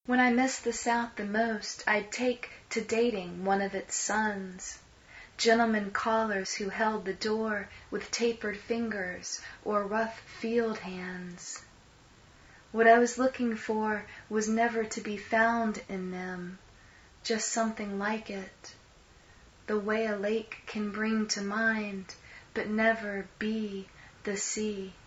When I miss the South the most, I'd take to dating one of its sons. Gentlemen callers who held the door with tapered fingers or rough field hands. What I was looking for was never to be found in them, just something like it. The way a lake can bring to mind, but never be the sea.